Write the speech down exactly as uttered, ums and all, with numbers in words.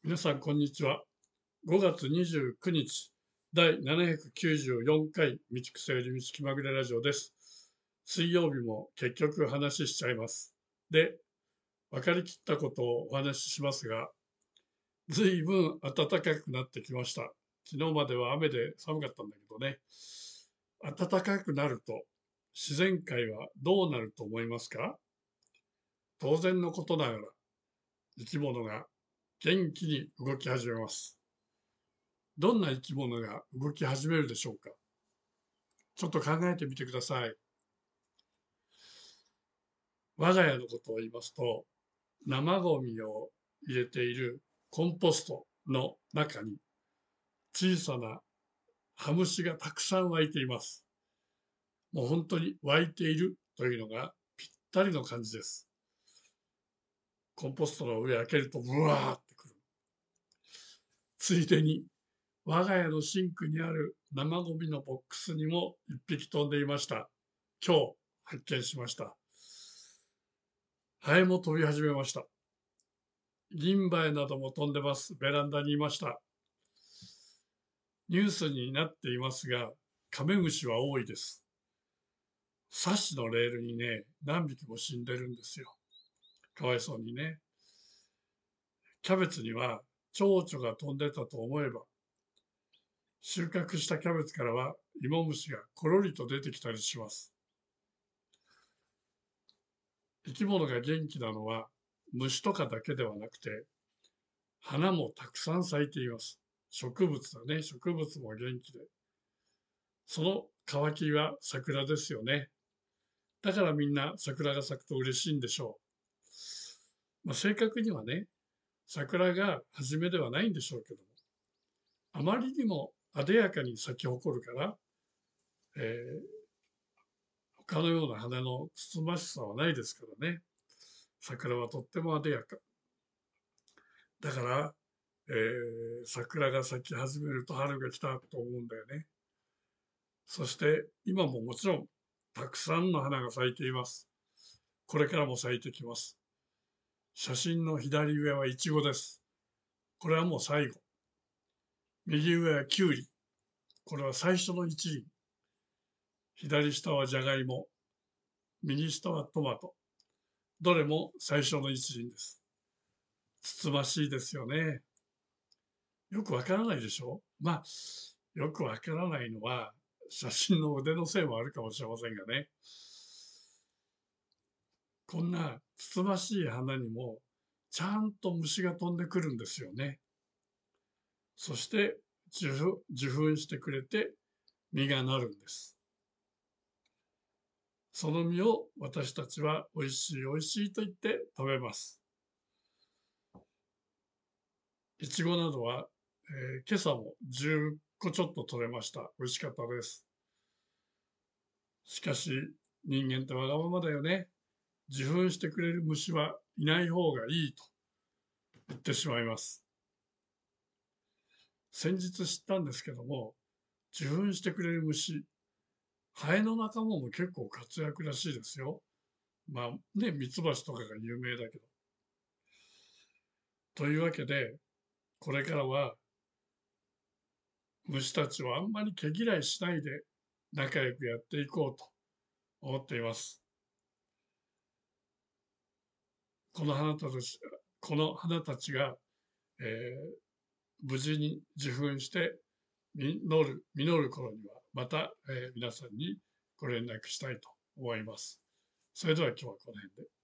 皆さん、こんにちは。ごがつにじゅうくにち、だいななひゃくきゅうじゅうよんかい、道草より道気まぐれラジオです。水曜日も結局話しちゃいます。で、分かりきったことをお話ししますが、ずいぶん暖かくなってきました。昨日までは雨で寒かったんだけどね。暖かくなると、自然界はどうなると思いますか？当然のことながら、生き物が元気に動き始めます。どんな生き物が動き始めるでしょうか？ちょっと考えてみてください。我が家のことを言いますと、生ゴミを入れているコンポストの中に小さなハムシがたくさん湧いています。もう本当に湧いているというのがぴったりの感じです。コンポストの上開けるとブワーってくる。ついでに我が家のシンクにある生ゴミのボックスにも一匹飛んでいました。今日発見しました。ハエも飛び始めました。銀バエなども飛んでます。ベランダにいました。ニュースになっていますが、カメムシは多いです。サッシのレールにね、何匹も死んでるんですよ。かわいそうにね。キャベツには蝶々が飛んでたと思えば、収穫したキャベツからは芋虫がころりと出てきたりします。生き物が元気なのは虫とかだけではなくて、花もたくさん咲いています。植物だね。植物も元気で。その渇きは桜ですよね。だからみんな桜が咲くと嬉しいんでしょう。まあ、正確にはね、桜が初めではないんでしょうけども、あまりにも艶やかに咲き誇るから、えー、他のような花のつつましさはないですからね。桜はとっても艶やか。だから、えー、桜が咲き始めると春が来たと思うんだよね。そして今ももちろんたくさんの花が咲いています。これからも咲いてきます。写真の左上はイチゴです。これはもう最後。右上はキュウリ。これは最初の一輪。左下はジャガイモ。右下はトマト。どれも最初の一輪です。つつましいですよね。よくわからないでしょ？まあ、よくわからないのは写真の腕のせいもあるかもしれませんがね。こんなつつましい花にもちゃんと虫が飛んでくるんですよね。そして受粉してくれて実がなるんです。その実を私たちはおいしいおいしいと言って食べます。いちごなどは、えー、今朝もじゅっこちょっと取れました。美味しかったです。しかし人間ってわがままだよね。受粉してくれる虫はいない方がいいと言ってしまいます。先日知ったんですけども、受粉してくれる虫、ハエの仲間も結構活躍らしいですよ。まあね、ミツバチとかが有名だけど。というわけで、これからは虫たちをあんまり毛嫌いしないで仲良くやっていこうと思っています。この花たち、この花たちが、えー無事に受粉して実る、実る頃には、また、えー皆さんにご連絡したいと思います。それでは今日はこの辺で。